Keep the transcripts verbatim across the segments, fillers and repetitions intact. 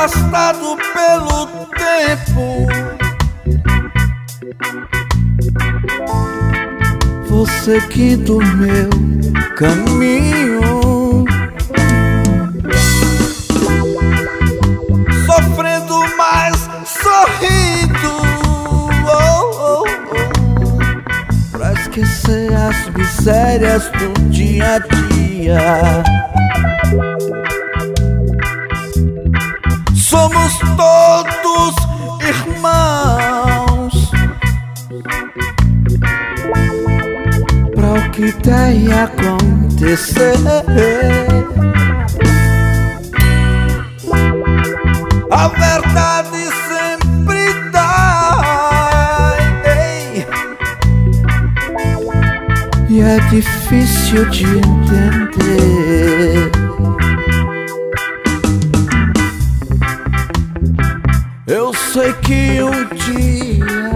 arrastado pelo tempo. Vou seguindo meu caminho, sofrendo, mas sorrindo, oh, oh, oh, pra esquecer as misérias do dia a dia. Somos todos irmãos, pra o que der acontecer. A verdade sempre dá, ei, e é difícil de entender. Eu sei que um dia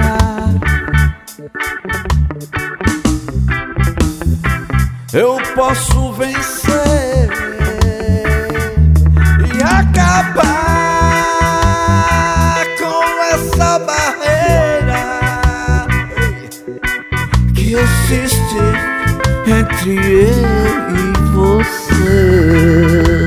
eu posso vencer e acabar com essa barreira que existe entre eu e você.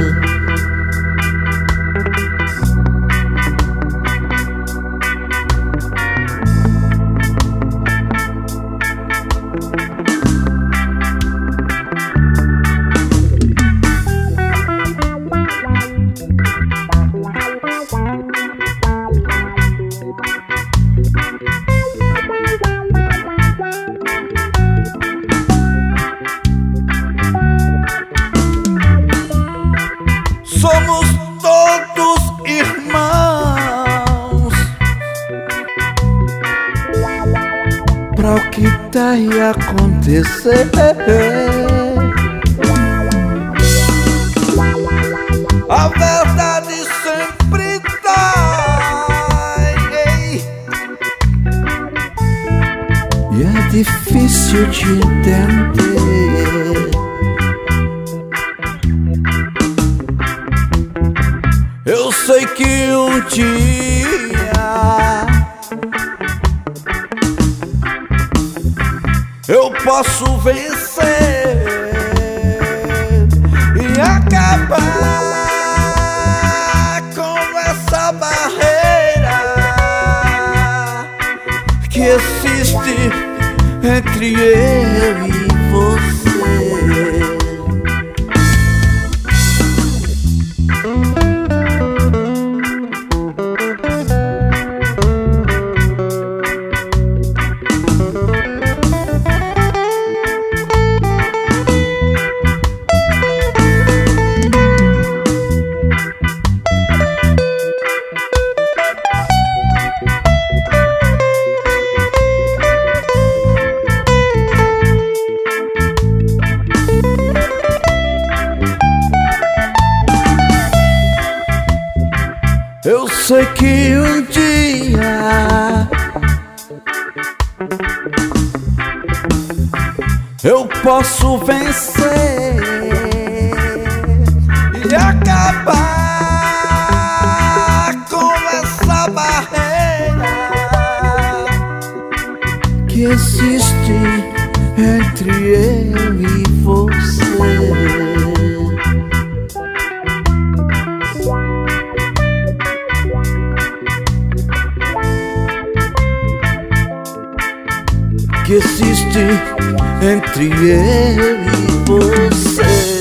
Somos todos irmãos, pra o que der acontecer. A verdade sempre dá, ei, e é difícil de entender. Eu sei que um dia eu posso vencer e acabar com essa barreira que existe entre eu e você. Eu sei que um dia eu posso vencer e acabar com essa barreira que existe entre eu e você. Que existe entre eu e você.